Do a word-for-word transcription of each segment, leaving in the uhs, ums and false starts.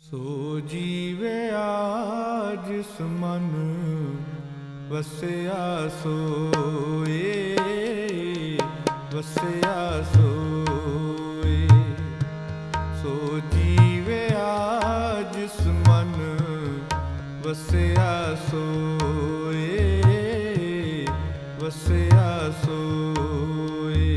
ਸੋ ਜੀਵਿਆ ਜਿਸ ਮਨ ਵਸਿਆ ਸੋਏ, ਵਸਿਆ ਸੋਏ। ਸੋ ਜੀਵਿਆ ਜਿਸ ਮਨ ਵਸਿਆ ਸੋਏ, ਵਸਿਆ ਸੋਏ।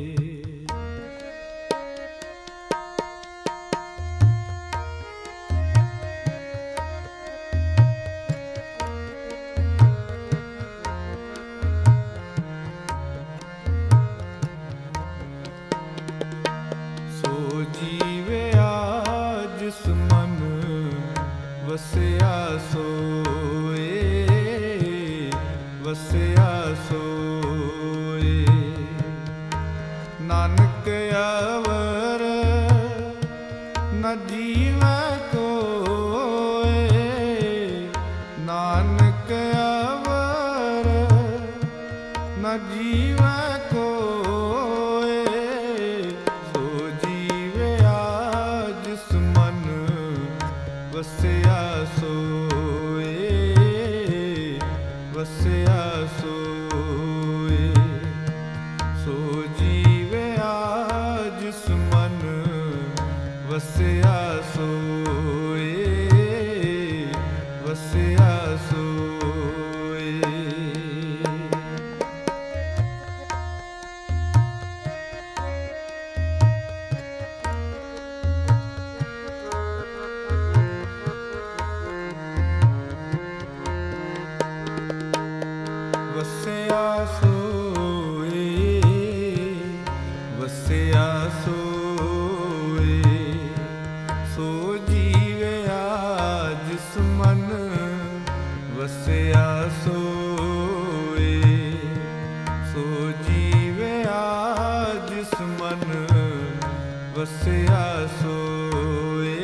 ਸੋ ਜੀਵਿਆ ਜਿਸ ਮਨ ਵਸਿਆ ਸੋਏ, ਵਸਿਆ ਸੋਏ। ਨਾਨਕ ਅਵਰ ਨ ਜੀਵੈ ਕੋਇ, ਨਾਨਕ ਅਵਰ ਨ ਜੀਵੈ ਕੋਇ। ਸੋ ਜੀਵਿਆ ਜਿਸ ਮਨ ਵਸਿਆ ਸੋਏ, ਵਸਿਆ ਸੋਏ। ਸੋ ਜੀਵਿਆ ਜਿਸ ਮਨ ਵਸਿਆ ਸੋਏ, ਵਸਿਆ ਸੋਏ। ਵਸਿਆ ਸੋਏ, ਵਸਿਆ ਸੋਏ। ਸੋ ਜੀਵਿਆ ਜਿਸ ਮਨ ਵਸਿਆ ਸੋਏ। ਸੋ ਜੀਵਿਆ ਜਿਸ ਮਨ ਵਸਿਆ ਸੋਏ,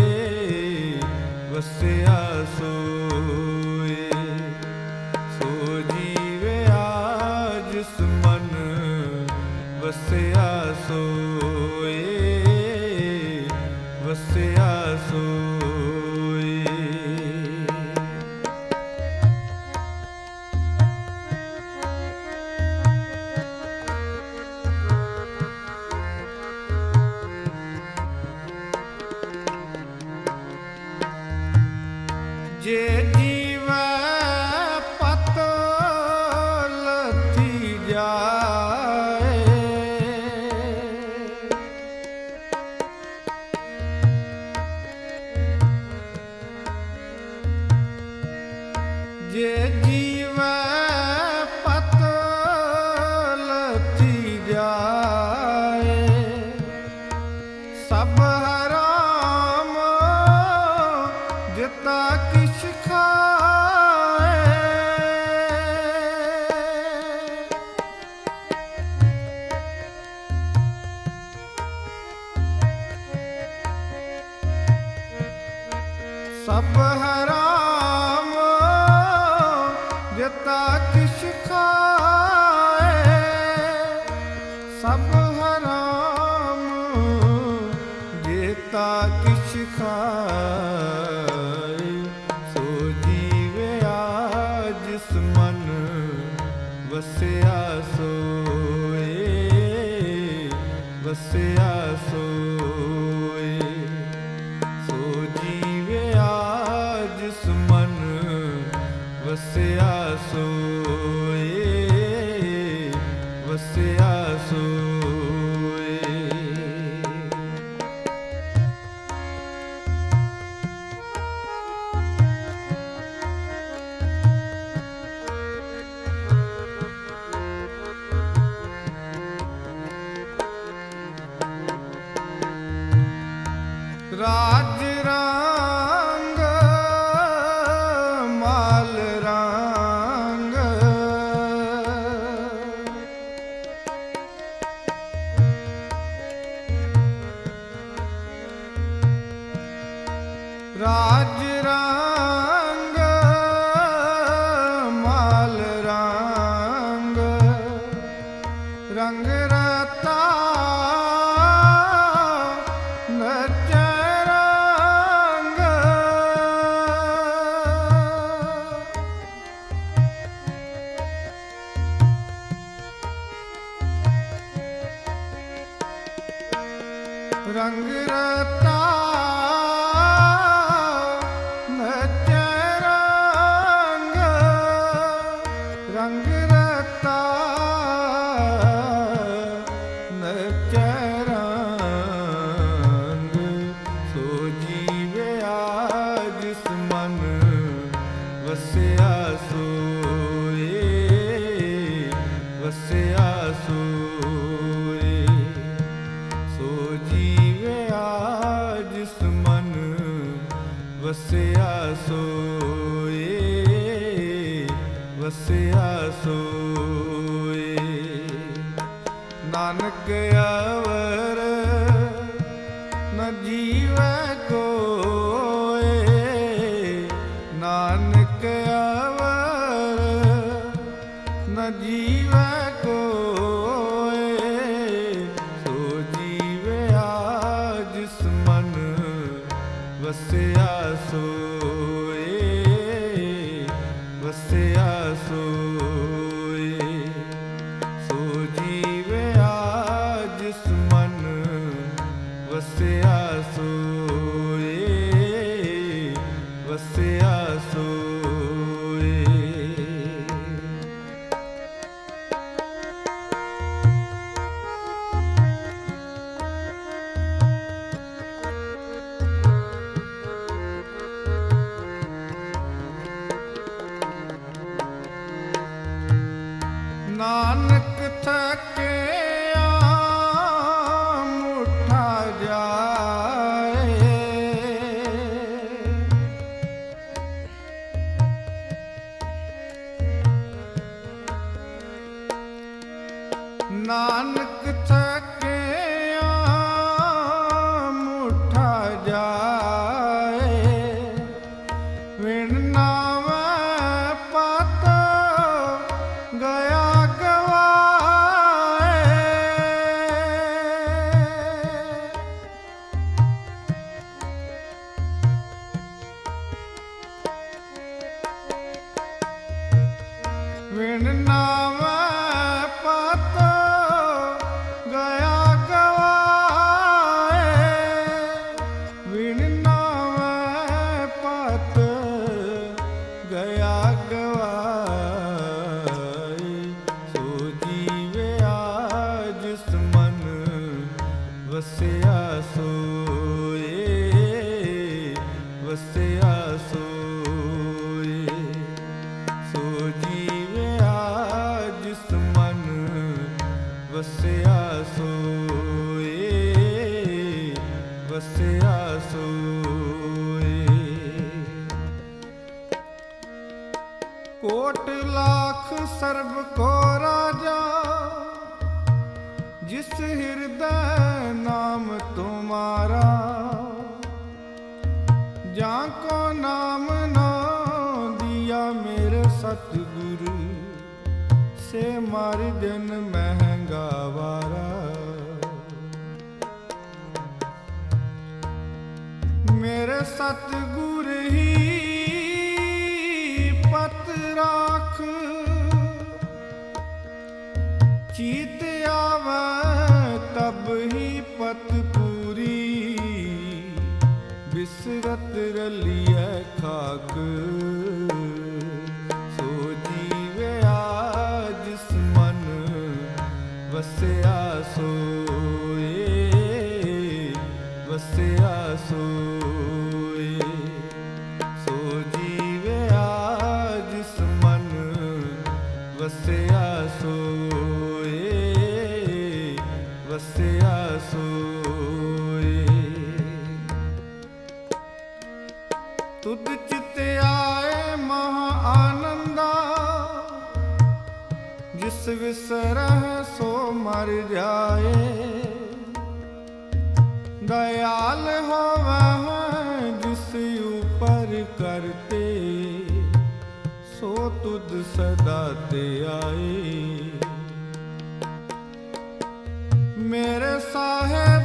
ਵਸਿਆ ਸੋਏ। ਸੋ ਜੀਵਿਆ ਜਿਸ ਮਨ ਵਸਿਆ ਸੋਏ, ਵਸਿਆ ਸੋਏ। ਜੇ ਜੀਵੈ ਪਤ ਲੱਥੀ ਜਾਏ, ਜੇ ਜੀਵੈ ਪਤ ਲੱਥੀ ਜਾਏ। ਸਭ ਹਰਾਮ ਜਿਤਾ ਕਿਛ ਖਾਏ, ਸਭ ਹਰਾਮ ਜਿਤਾ ਕਿਛ ਖਾਏ। ਸਭ ਹਰਾਮ ਜਿਤਾ ਕਿਛ ਖਾਏ। ਸੋ ਜੀਵਿਆ ਜਿਸ ਮਨ ਵਸਿਆ ਸੋਏ, ਵਸਿਆ ਸੋਏ। ਸੋ ਜੀਵਿਆ ਜਿਸ ਮਨ ਵਸਿਆ ਸੋਏ, ਵਸਿਆ ਸੋਏ। ਰਾਜ ਰੰਗ ਮਾਲ ਰੰਗ, ਰਾਜ ਰੰਗ ਮਾਲ ਰੰਗ, ਰੰਗ ਰਤਾ ਨਚ ਰੰਗ ਵਸਿਆ ਸੋਏ, ਵਸਿਆ ਸੋਏ। ਨਾਨਕ ਅਵਰ ਨ ਜੀਵੈ ਕੋਇ, ਨਾਨਕ ਅਵਰ ਨ ਜੀਵੈ ਕੋਇ। ਸੋ ਜੀਵਿਆ ਜਿਸ ਮਨ ਵਸਿਆ ਸੋਏ, ਵਸਿਆ ਸੋਏ। ਸੋ ਜੀਵਿਆ ਜਿਸ ਮਨ ਵਸਿਆ ਸੋਏ, ਵਸਿਆ ਸੋਏ। ਨਾਨਕ ਥਕਿਆ ਮੁਠਾ ਜਾਏ, ਨਾਨਕ ਥਕਿਆ ਮੁਠਾ ਜਾਏ। ਵਿਣ ਨਾਵੈ ਪਤ ਗਿਆ ਗਵਾਏ, ਵਿਣ ਨਾਵੈ ਪਤ ਗਿਆ ਗਵਾਏ, ਵਿਣ ਨਾਵੈ ਪਤ ਗਿਆ ਗਵਾਏ। ਸੋ ਜੀਵਿਆ ਜਿਸ ਮਨ ਵਸਿਆ ਸੋਏ, ਵਸਿਆ ਸੋਏ। ਸੋ ਜੀਵਿਆ ਜਿਸ ਮਨ ਵਸਿਆ ਸੋਏ, ਵਸਿਆ ਸੋਏ। ਕੋਟ ਲਾਖ ਸਰਬ ਕੋ ਰਾਜਾ, ਜਿਸ ਹਿਰਦੈ ਨਾਮ ਤੁਮਾਰਾ। ਜਾਂ ਕੋ ਨਾਮ ਨਾ ਦਿਆ ਮੇਰੇ ਸਤਿਗੁਰ, ਸੇ ਮਰ ਜਨ ਮਹਿੰਗਾ ਵਾਰਾ। ਮੇਰੇ ਸਤਿਗੁਰ ਹੀ ਪਤ ਰਾਖ, ਚੀਤ ਆਵੈ ਤਬ ਹੀ ਪਤ ਪੂਰੀ। ਬਿਸਰਤ ਰਲੀਐ ਖਾਕ, ਸੋ ਜੀਵਿਆ ਜਿਸ ਮਨ ਵਸਿਆ ਸੋਏ, ਵਸਿਆ ਸੋਏ। ਸੋ ਜੀਵਿਆ ਜਿਸ ਮਨ ਵਸਿਆ ਸੋਏ, ਵਸਿਆ ਸੋਏ। ਤੁਧ ਚਿਤ ਆਏ ਮਹਾ ਆਨੰਦਾ, ਜਿਸ ਵਿਸਰਹਿ ਸੋ ਮਰ ਜਾਏ। ਦਇਆਲ ਹੋਵੈ ਜਿਸ ਉਪਰ ਕਰਤੇ, ਸੋ ਤੁਧ ਸਦਾ ਤੇ ਆਏ। ਮੇਰੇ ਸਾਹਿਬ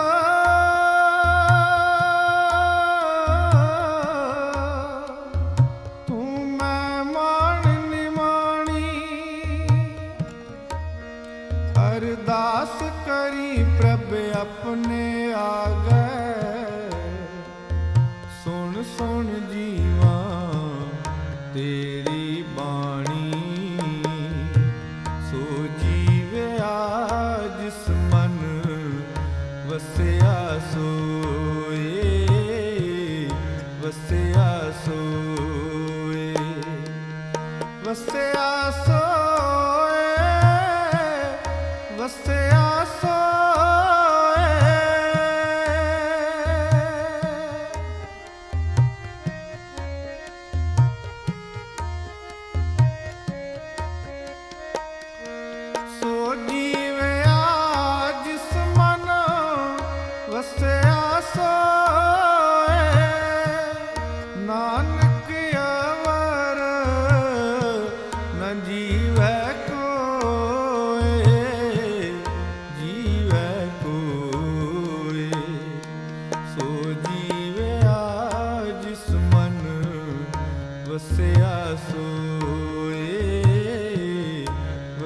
ਤੂੰ ਮੈਂ ਮਾਣ ਨਿਮਾਣੀ, ਅਰਦਾਸ ਕਰੀ ਪ੍ਰਭ ਆਪਣੇ ਆਗੈ। ਸੁਣ ਸੁਣ ਜੀਵਾ ਤੇਰੀ ਬਾਣੀ,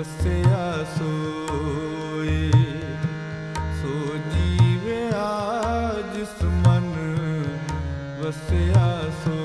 ਵਸਿਆ ਸੋਏ। ਸੋ ਜੀਵਿਆ ਜਿਸ ਮਨ ਵਸਿਆ ਸੋਏ।